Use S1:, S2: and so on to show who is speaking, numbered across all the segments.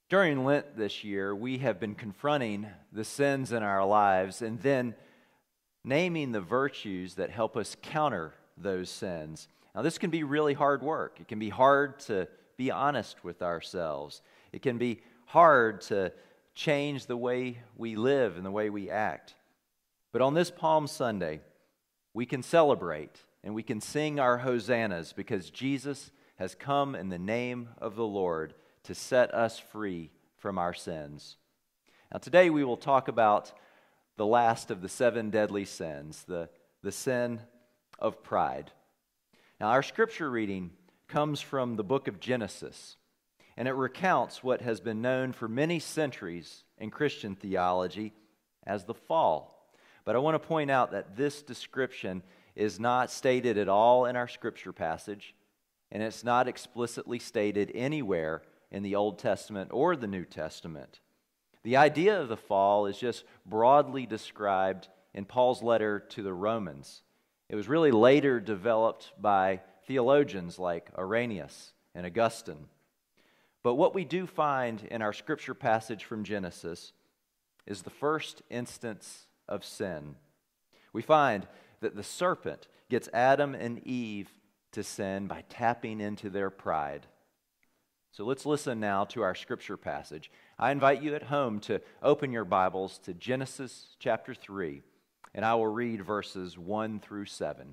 S1: During Lent this year, we have been confronting the sins in our lives and then naming the virtues that help us counter those sins. Now, this can be really hard work. It can be hard to be honest with ourselves. It can be hard to change the way we live and the way we act. But on this Palm Sunday, we can celebrate and we can sing our hosannas because Jesus has come in the name of the Lord to set us free from our sins. Now today we will talk about the last of the 7 deadly sins, the sin of pride. Now our scripture reading comes from the book of Genesis, and it recounts what has been known for many centuries in Christian theology as the fall. But I want to point out that this description is not stated at all in our scripture passage, and it's not explicitly stated anywhere in the Old Testament or the New Testament. The idea of the fall is just broadly described in Paul's letter to the Romans. It was really later developed by theologians like Irenaeus and Augustine. But what we do find in our scripture passage from Genesis is the first instance of sin. We find that the serpent gets Adam and Eve to sin by tapping into their pride. So let's listen now to our scripture passage. I invite you at home to open your Bibles to Genesis chapter 3, and I will read verses 1 through 7.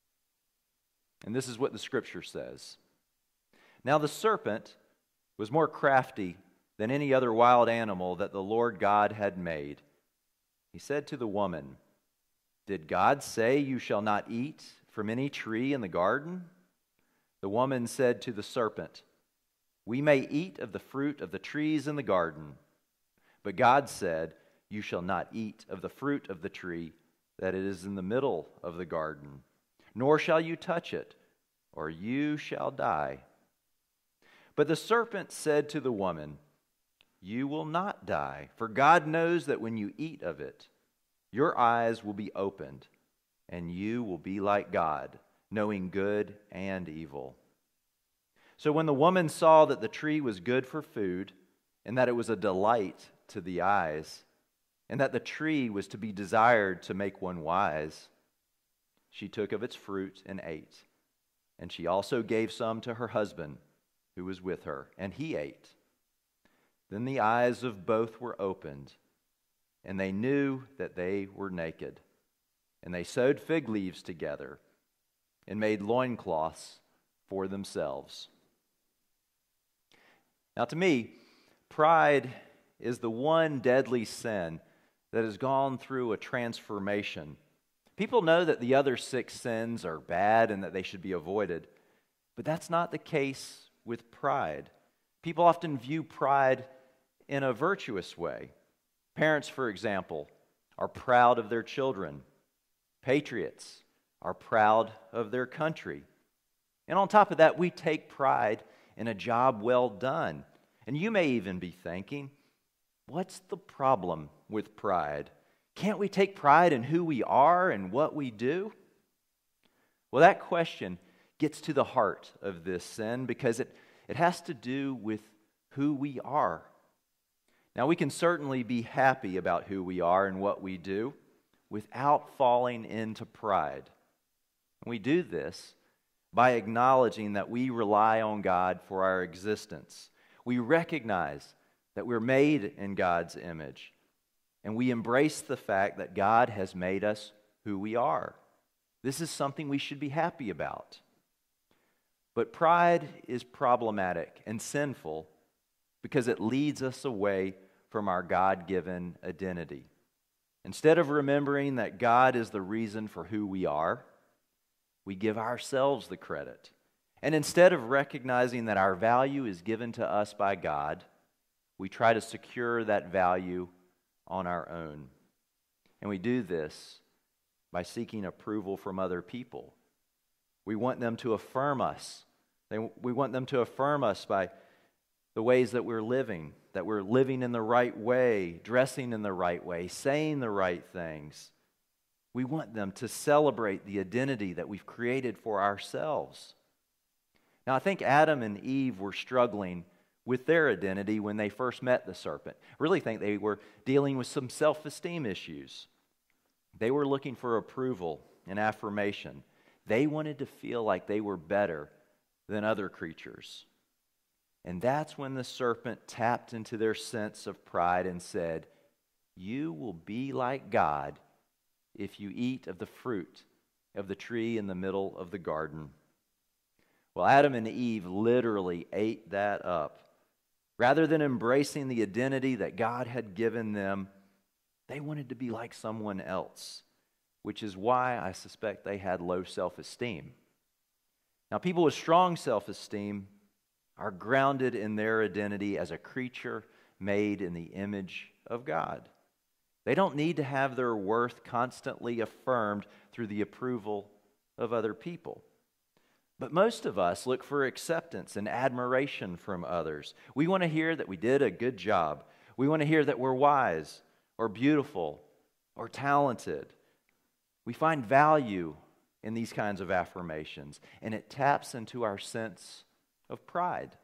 S1: And this is what the scripture says. Now the serpent was more crafty than any other wild animal that the Lord God had made. He said to the woman, "Did God say you shall not eat from any tree in the garden?" The woman said to the serpent, "We may eat of the fruit of the trees in the garden." But God said, "You shall not eat of the fruit of the tree that is in the middle of the garden, nor shall you touch it, or you shall die." But the serpent said to the woman, "You will not die, for God knows that when you eat of it, your eyes will be opened, and you will be like God, knowing good and evil." So when the woman saw that the tree was good for food, and that it was a delight to the eyes, and that the tree was to be desired to make one wise, she took of its fruit and ate. And she also gave some to her husband, who was with her, and he ate. Then the eyes of both were opened, and they knew that they were naked. And they sewed fig leaves together and made loincloths for themselves. Now to me, pride is the one deadly sin that has gone through a transformation. People know that the other 6 sins are bad and that they should be avoided, but that's not the case with pride. People often view pride in a virtuous way. Parents, for example, are proud of their children. Patriots are proud of their country. And on top of that, we take pride in a job well done. And you may even be thinking, what's the problem with pride? Can't we take pride in who we are and what we do? Well, that question gets to the heart of this sin because it has to do with who we are. Now, we can certainly be happy about who we are and what we do without falling into pride. And we do this by acknowledging that we rely on God for our existence. We recognize that we're made in God's image, and we embrace the fact that God has made us who we are. This is something we should be happy about. But pride is problematic and sinful because it leads us away from our God-given identity. Instead of remembering that God is the reason for who we are, we give ourselves the credit. And instead of recognizing that our value is given to us by God, we try to secure that value on our own. And we do this by seeking approval from other people. We want them to affirm us. We want them to affirm us by the ways that we're living in the right way, dressing in the right way, saying the right things. We want them to celebrate the identity that we've created for ourselves. Now, I think Adam and Eve were struggling with their identity when they first met the serpent. I really think they were dealing with some self-esteem issues. They were looking for approval and affirmation. They wanted to feel like they were better than other creatures. And that's when the serpent tapped into their sense of pride and said, "You will be like God if you eat of the fruit of the tree in the middle of the garden." Well, Adam and Eve literally ate that up. Rather than embracing the identity that God had given them, they wanted to be like someone else, which is why I suspect they had low self-esteem. Now, people with strong self-esteem are grounded in their identity as a creature made in the image of God. They don't need to have their worth constantly affirmed through the approval of other people. But most of us look for acceptance and admiration from others. We want to hear that we did a good job. We want to hear that we're wise or beautiful or talented. We find value in these kinds of affirmations, and it taps into our sense of pride.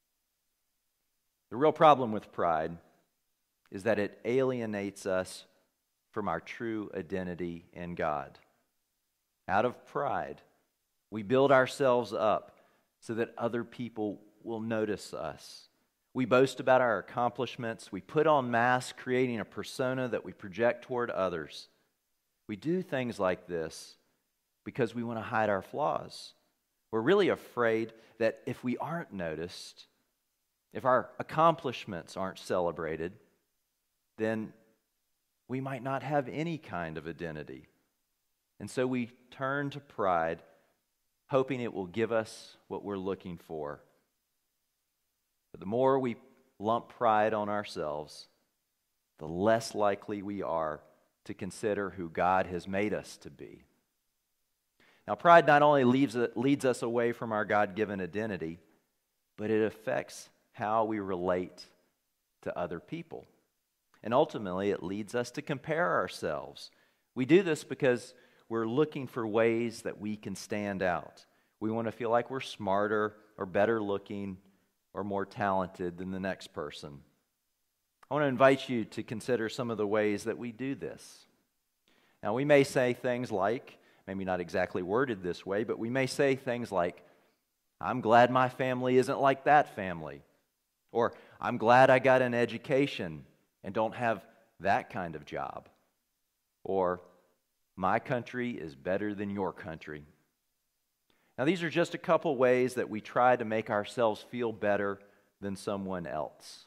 S1: The real problem with pride is that it alienates us from our true identity in God. Out of pride, we build ourselves up so that other people will notice us. We boast about our accomplishments. We put on masks, creating a persona that we project toward others. We do things like this because we want to hide our flaws. We're really afraid that if we aren't noticed, if our accomplishments aren't celebrated, then we might not have any kind of identity. And so we turn to pride, hoping it will give us what we're looking for. But the more we lump pride on ourselves, the less likely we are to consider who God has made us to be. Now, pride not only leads us away from our God-given identity, but it affects how we relate to other people. And ultimately, it leads us to compare ourselves. We do this because we're looking for ways that we can stand out. We want to feel like we're smarter or better looking or more talented than the next person. I want to invite you to consider some of the ways that we do this. Now, we may say things like, maybe not exactly worded this way, but we may say things like, "I'm glad my family isn't like that family." Or, "I'm glad I got an education and don't have that kind of job." Or, "My country is better than your country." Now, these are just a couple ways that we try to make ourselves feel better than someone else.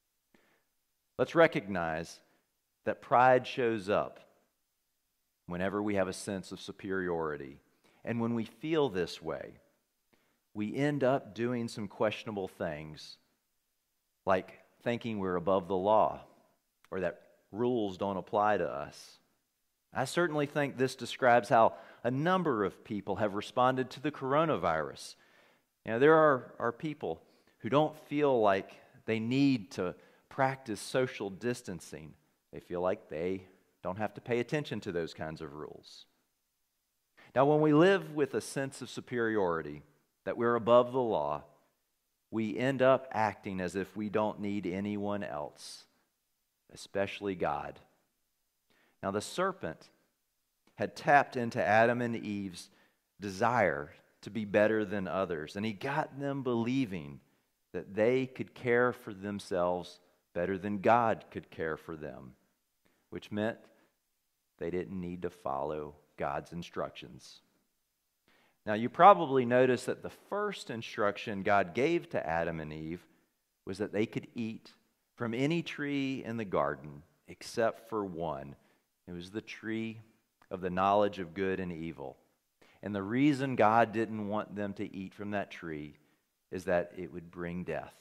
S1: Let's recognize that pride shows up whenever we have a sense of superiority. And when we feel this way, we end up doing some questionable things, like thinking we're above the law or that rules don't apply to us. I certainly think this describes how a number of people have responded to the coronavirus. There are people who don't feel like they need to practice social distancing. They feel like they don't have to pay attention to those kinds of rules. Now, when we live with a sense of superiority, that we're above the law, we end up acting as if we don't need anyone else, especially God. Now, the serpent had tapped into Adam and Eve's desire to be better than others, and he got them believing that they could care for themselves better than God could care for them, which meant they didn't need to follow God's instructions. Now, you probably noticed that the first instruction God gave to Adam and Eve was that they could eat from any tree in the garden except for one. It was the tree of the knowledge of good and evil. And the reason God didn't want them to eat from that tree is that it would bring death.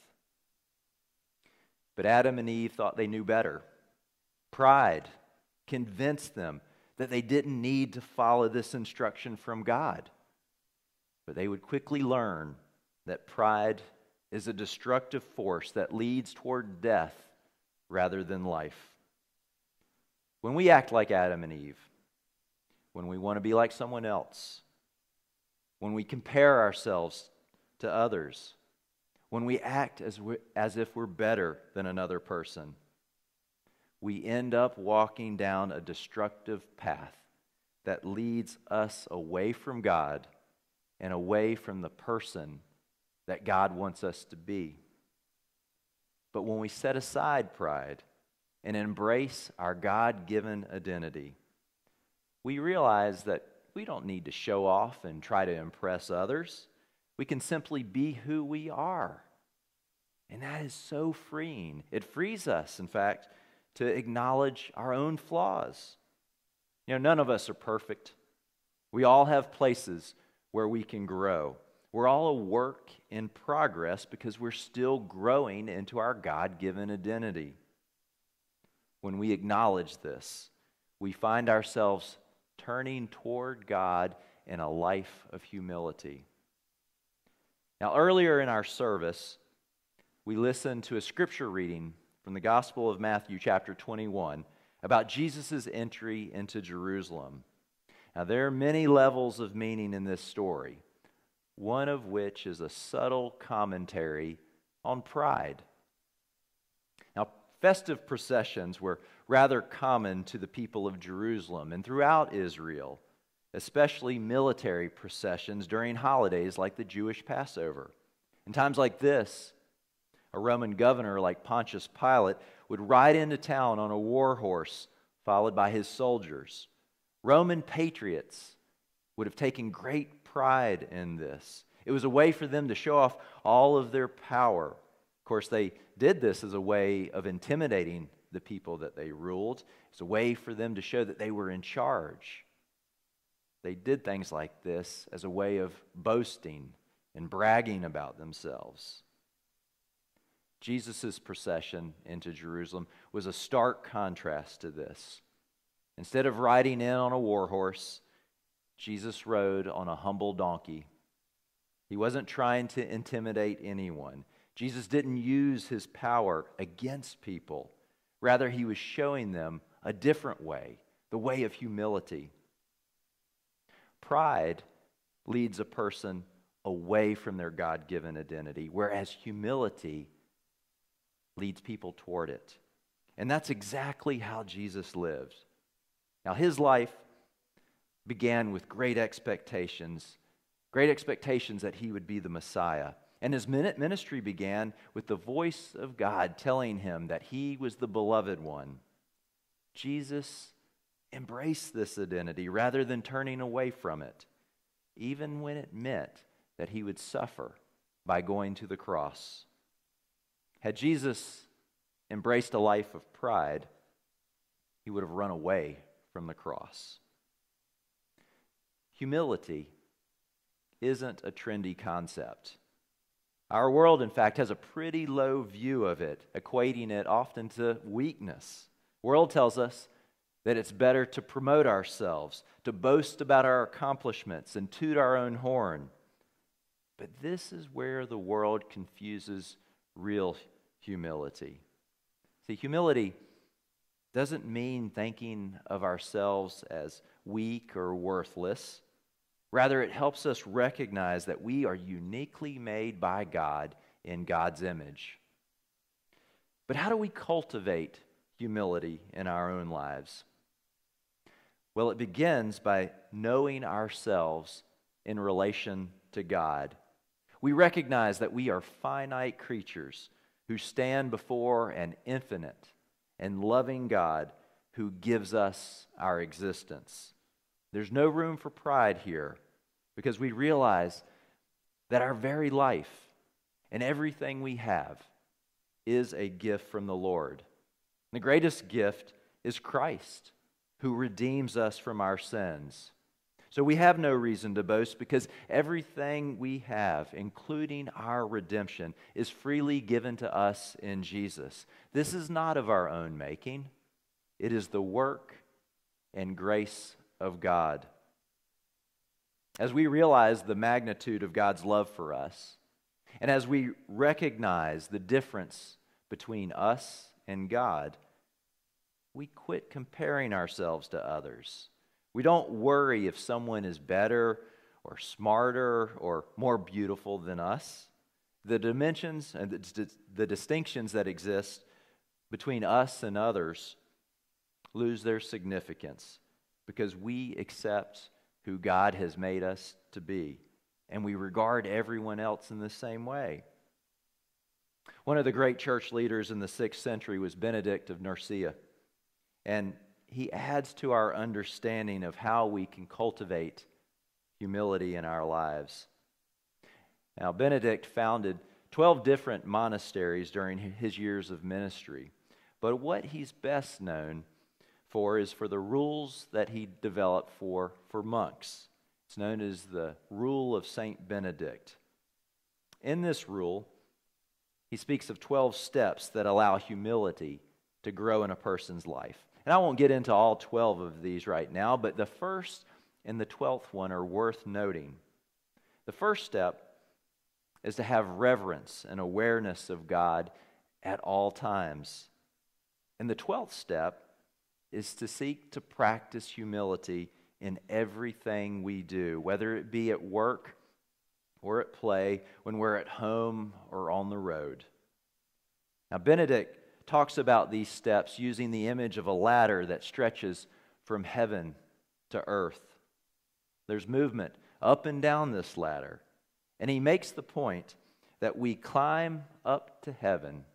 S1: But Adam and Eve thought they knew better. Pride convinced them that they didn't need to follow this instruction from God. But they would quickly learn that pride is a destructive force that leads toward death rather than life. When we act like Adam and Eve, when we want to be like someone else, when we compare ourselves to others, when we act as if we're better than another person, we end up walking down a destructive path that leads us away from God and away from the person that God wants us to be. But when we set aside pride and embrace our God-given identity, we realize that we don't need to show off and try to impress others. We can simply be who we are. And that is so freeing. It frees us, in fact, to acknowledge our own flaws. None of us are perfect. We all have places where we can grow. We're all a work in progress because we're still growing into our God-given identity. When we acknowledge this, we find ourselves turning toward God in a life of humility. Now, earlier in our service, we listened to a scripture reading from the Gospel of Matthew, chapter 21, about Jesus' entry into Jerusalem. Now, there are many levels of meaning in this story, one of which is a subtle commentary on pride. Now, festive processions were rather common to the people of Jerusalem and throughout Israel, especially military processions during holidays like the Jewish Passover. In times like this, a Roman governor like Pontius Pilate would ride into town on a war horse, followed by his soldiers. Roman patriots would have taken great pride in this. It was a way for them to show off all of their power. Of course, they did this as a way of intimidating the people that they ruled. It's a way for them to show that they were in charge. They did things like this as a way of boasting and bragging about themselves. Jesus' procession into Jerusalem was a stark contrast to this. Instead of riding in on a war horse, Jesus rode on a humble donkey. He wasn't trying to intimidate anyone. Jesus didn't use his power against people. Rather, he was showing them a different way, the way of humility. Pride leads a person away from their God-given identity, whereas humility leads people toward it. And that's exactly how Jesus lived. Now, his life began with great expectations that he would be the Messiah. And his ministry began with the voice of God telling him that he was the beloved one. Jesus embraced this identity rather than turning away from it, even when it meant that he would suffer by going to the cross. Had Jesus embraced a life of pride, he would have run away from the cross. Humility isn't a trendy concept. Our world, in fact, has a pretty low view of it, equating it often to weakness. The world tells us that it's better to promote ourselves, to boast about our accomplishments, and toot our own horn. But this is where the world confuses real humility. See, humility doesn't mean thinking of ourselves as weak or worthless. Rather, it helps us recognize that we are uniquely made by God in God's image. But how do we cultivate humility in our own lives? Well, it begins by knowing ourselves in relation to God. We recognize that we are finite creatures who stand before an infinite and loving God who gives us our existence. There's no room for pride here because we realize that our very life and everything we have is a gift from the Lord. The greatest gift is Christ, who redeems us from our sins. So we have no reason to boast because everything we have, including our redemption, is freely given to us in Jesus. This is not of our own making. It is the work and grace of God. As we realize the magnitude of God's love for us, and as we recognize the difference between us and God, we quit comparing ourselves to others. We don't worry if someone is better or smarter or more beautiful than us. the dimensions and the distinctions that exist between us and others lose their significance because we accept who God has made us to be, and we regard everyone else in the same way. One of the great church leaders in the 6th century was Benedict of Nursia, and he adds to our understanding of how we can cultivate humility in our lives. Now, Benedict founded 12 different monasteries during his years of ministry, but what he's best known for is for the rules that he developed for monks. It's known as the Rule of Saint Benedict. In this rule, he speaks of 12 steps that allow humility to grow in a person's life. And I won't get into all 12 of these right now, but the first and the 12th one are worth noting. The first step is to have reverence and awareness of God at all times. And the 12th step is to seek to practice humility in everything we do, whether it be at work or at play, when we're at home or on the road. Now, Benedict talks about these steps using the image of a ladder that stretches from heaven to earth. There's movement up and down this ladder. And he makes the point that we climb up to heaven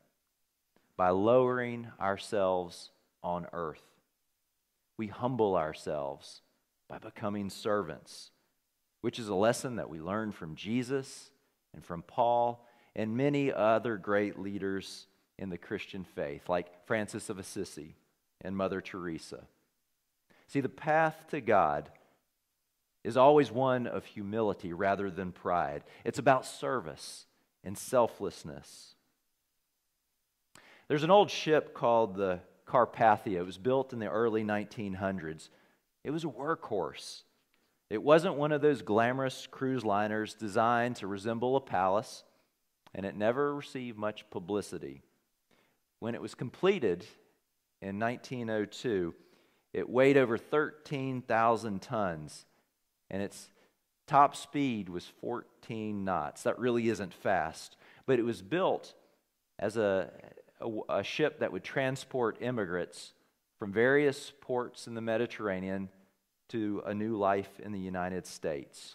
S1: by lowering ourselves on earth. We humble ourselves by becoming servants, which is a lesson that we learn from Jesus and from Paul and many other great leaders in the Christian faith, like Francis of Assisi and Mother Teresa. See, the path to God is always one of humility rather than pride. It's about service and selflessness. There's an old ship called the Carpathia. It was built in the early 1900s. It was a workhorse. It wasn't one of those glamorous cruise liners designed to resemble a palace, and it never received much publicity. When it was completed in 1902, it weighed over 13,000 tons, and its top speed was 14 knots. That really isn't fast, but it was built as a ship that would transport immigrants from various ports in the Mediterranean to a new life in the United States.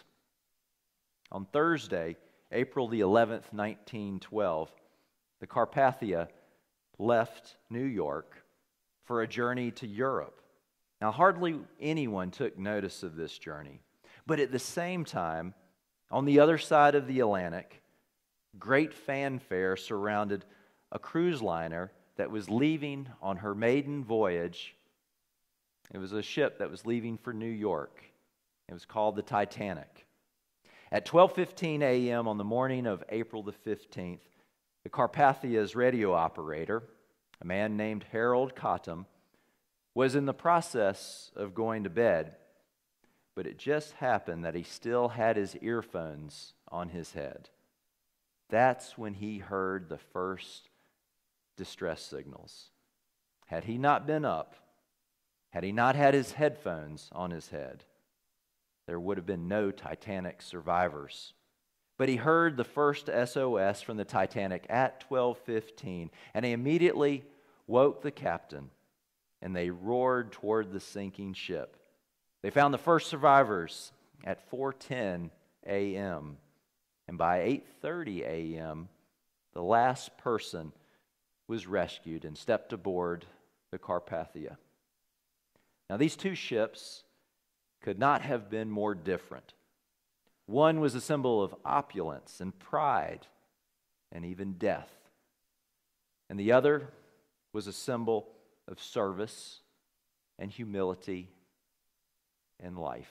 S1: On Thursday, April the 11th, 1912, the Carpathia left New York for a journey to Europe. Now, hardly anyone took notice of this journey, but at the same time, on the other side of the Atlantic, great fanfare surrounded a cruise liner that was leaving on her maiden voyage. It was a ship that was leaving for New York. It was called the Titanic. At 12:15 a.m. on the morning of April the 15th, the Carpathia's radio operator, a man named Harold Cottam, was in the process of going to bed, but it just happened that he still had his earphones on his head. That's when he heard the first distress signals. Had he not been up, had he not had his headphones on his head, there would have been no Titanic survivors. But he heard the first SOS from the Titanic at 12:15, and he immediately woke the captain, and they roared toward the sinking ship. They found the first survivors at 4:10 a.m., and by 8:30 a.m., the last person was rescued and stepped aboard the Carpathia. Now, these two ships could not have been more different. One was a symbol of opulence and pride and even death, and the other was a symbol of service and humility and life.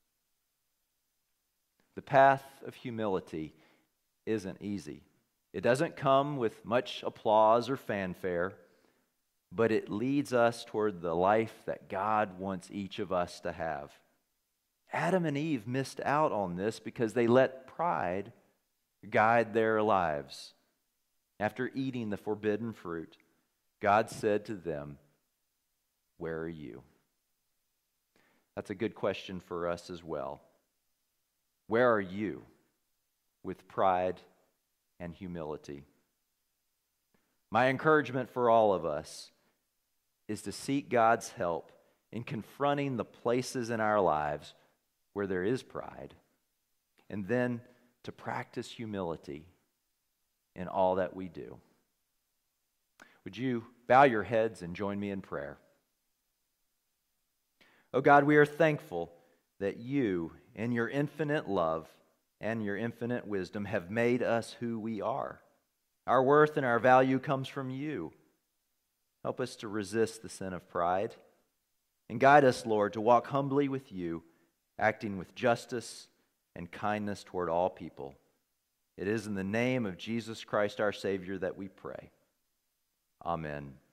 S1: The path of humility isn't easy. It doesn't come with much applause or fanfare, but it leads us toward the life that God wants each of us to have. Adam and Eve missed out on this because they let pride guide their lives. After eating the forbidden fruit, God said to them, "Where are you?" That's a good question for us as well. Where are you with pride and humility. My encouragement for all of us is to seek God's help in confronting the places in our lives where there is pride, and then to practice humility in all that we do. Would you bow your heads and join me in prayer? Oh God, we are thankful that you, in your infinite love and your infinite wisdom, have made us who we are. Our worth and our value comes from you. Help us to resist the sin of pride, and guide us, Lord, to walk humbly with you, acting with justice and kindness toward all people. It is in the name of Jesus Christ our Savior that we pray. Amen.